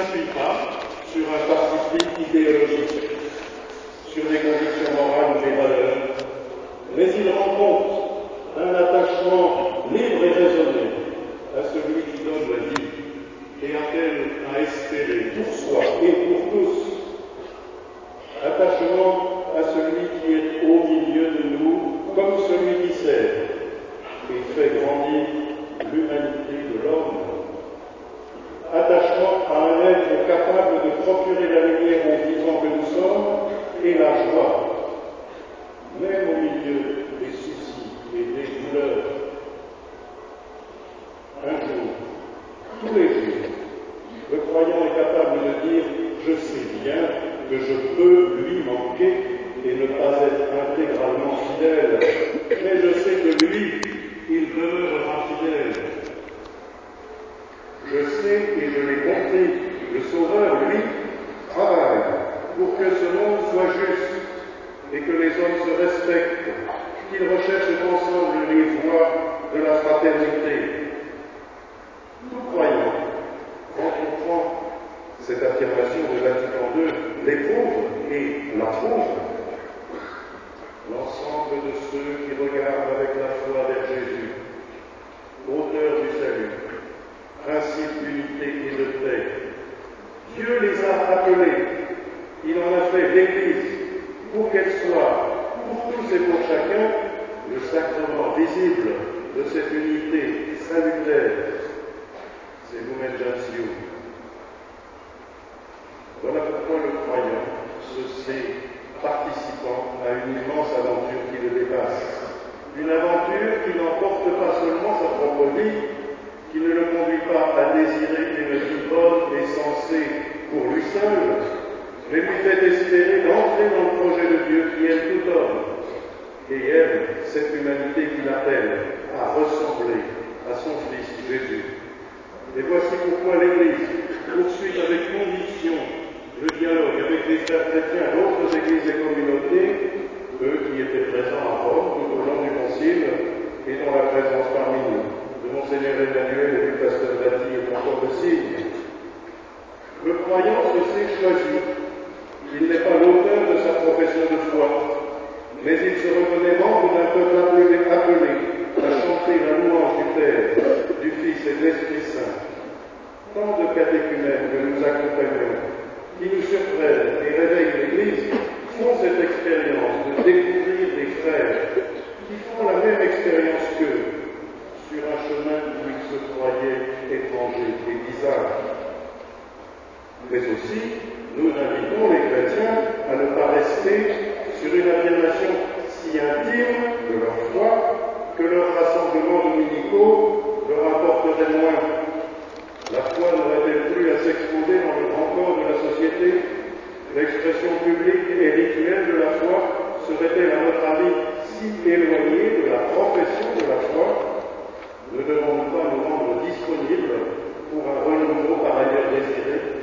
s'appuie pas sur un parti pris idéologique, sur des convictions morales ou des valeurs, mais il rencontre un attachement libre et raisonné à celui qui donne la vie et appelle à espérer pour soi et pour tous. Attachement à celui qui est au milieu de nous, comme celui qui sert et fait grandir l'humanité de l'homme. Attachement à un être capable de procurer la lumière aux vivants que nous sommes et la joie, même au milieu des soucis et des douleurs. Un jour, tous les jours, le croyant est capable de dire « Je sais bien que je peux lui manquer et ne pas être intégralement fidèle, mais je sais que lui, il demeurera fidèle. Je sais et je l'ai compris, le Sauveur, lui, travaille pour que ce monde soit juste et que les hommes se respectent, qu'ils recherchent ensemble les voies de la fraternité. » Tout croyant rencontrant cette affirmation de Vatican II l'éprouve et l'approuve. L'ensemble de ceux qui regardent avec la foi vers Jésus, auteur du salut, principe d'unité et de paix. Dieu les a appelés, il en a fait l'Église, pour qu'elle soit, pour tous et pour chacun, le sacrement visible de cette unité salutaire. C'est Lumen Gentium. Voilà pourquoi le croyant se sait participant à une immense aventure qui le dépasse. Une aventure qui n'emporte pas seulement sa propre vie, qui ne le conduit pas à désirer une vie bonne et sensée pour lui seul, mais lui fait espérer d'entrer dans le projet de Dieu qui aime tout homme et aime cette humanité qu'il appelle à ressembler à son Fils Jésus. Et voici pourquoi l'Église poursuit avec conviction le dialogue avec les frères chrétiens d'autres églises et communautés, eux qui étaient présents à Rome tout au long du Concile et dont la présence parmi nous de Monseigneur Emmanuel et du pasteur Dati est encore le signe. Le croyant se sait choisi. Il n'est pas l'auteur de sa profession de foi, mais il se reconnaît membre d'un peuple appelé à chanter la louange du Père, du Fils et de l'Esprit Saint. Tant de catéchumènes que nous accompagnons, qui nous surprennent et réveillent l'Église, font cette expérience de découvrir des frères qui font la même expérience qu'eux, sur un chemin où ils se croyaient étrangers et bizarres. Mais aussi, nous invitons les chrétiens à ne pas rester sur une affirmation si intime de leur foi que leurs rassemblements dominicaux leur apporteraient moins. La foi n'aurait-elle plus à s'exposer dans le grand corps de la société? L'expression publique et rituelle de la foi serait-elle à notre avis si éloignée de la profession de la foi? Ne devons-nous pas nous rendre disponibles pour un renouveau par ailleurs désiré?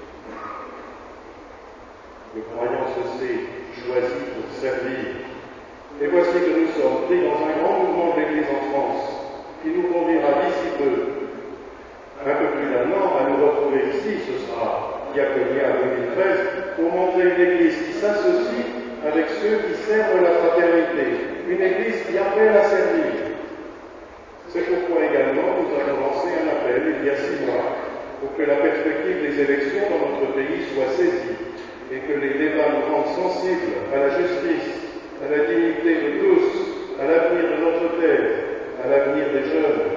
Le croyant se sait choisi pour servir. Et voici que nous sommes pris dans un grand mouvement de l'Église en France, qui nous conduira d'ici peu, un peu plus d'un an, à nous retrouver ici. Ce sera Diaconia 2013, pour montrer une Église qui s'associe avec ceux qui servent la fraternité, une Église qui appelle à servir. C'est pourquoi également nous avons lancé un appel il y a 6 mois pour que la perspective des élections dans notre pays soit saisie et que les débats nous rendent sensibles à la justice, à la dignité de tous, à l'avenir de notre terre, à l'avenir des jeunes.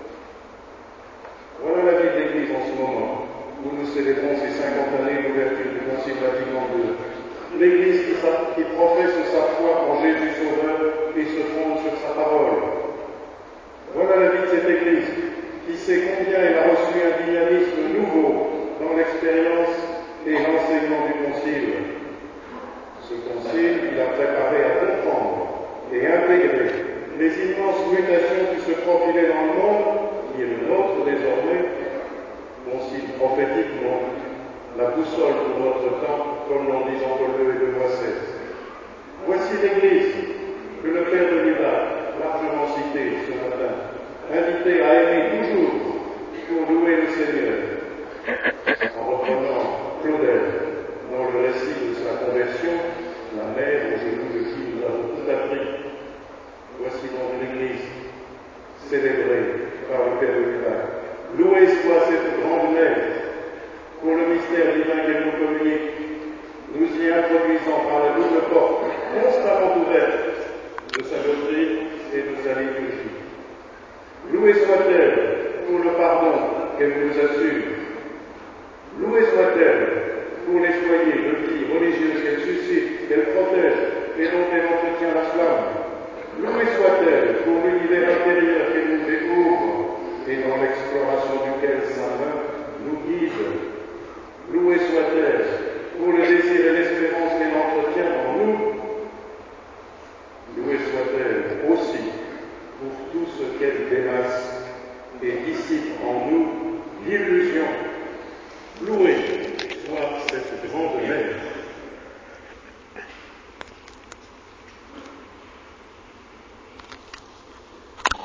Voilà la vie de l'Église en ce moment, où nous célébrons ces 50 années d'ouverture du Concile Vatican II. L'Église qui professe sa foi en Jésus Sauveur et se fonde sur sa parole. Voilà la vie de cette Église, qui sait combien elle a reçu un dynamisme nouveau dans l'expérience et l'enseignement du Concile. Ce Concile, il a préparé à comprendre et intégrer les immenses mutations qui se profilaient dans le monde, qui est le nôtre désormais. Concile prophétique, donc, la boussole pour notre temps, comme l'ont dit Jean-Paul II et Benoît XVI. Voici l'Église que le Père de Lubac, largement cité ce matin, invité à aimer toujours pour louer le Seigneur, en reprenant par le Père du Miracle. Loué soit cette grande mère pour le mystère divin qu'elle nous communique, nous y introduisant par la double porte constamment ouverte de sa doctrine et de sa liturgie. Louée soit-elle pour le pardon qu'elle nous assure. Louée soit-elle pour les foyers de vie religieuse qu'elle suscite, qu'elle protège et dont elle entretient la flamme. Louée soit-elle pour l'univers intérieur qu'elle nous découvre et dans l'exploration duquel sa main nous guide. Louée soit-elle pour le désir et l'espérance qu'elle entretient en nous. Louée soit-elle aussi pour tout ce qu'elle démasse et dissipe en nous l'illusion. Louée soit cette grande mère.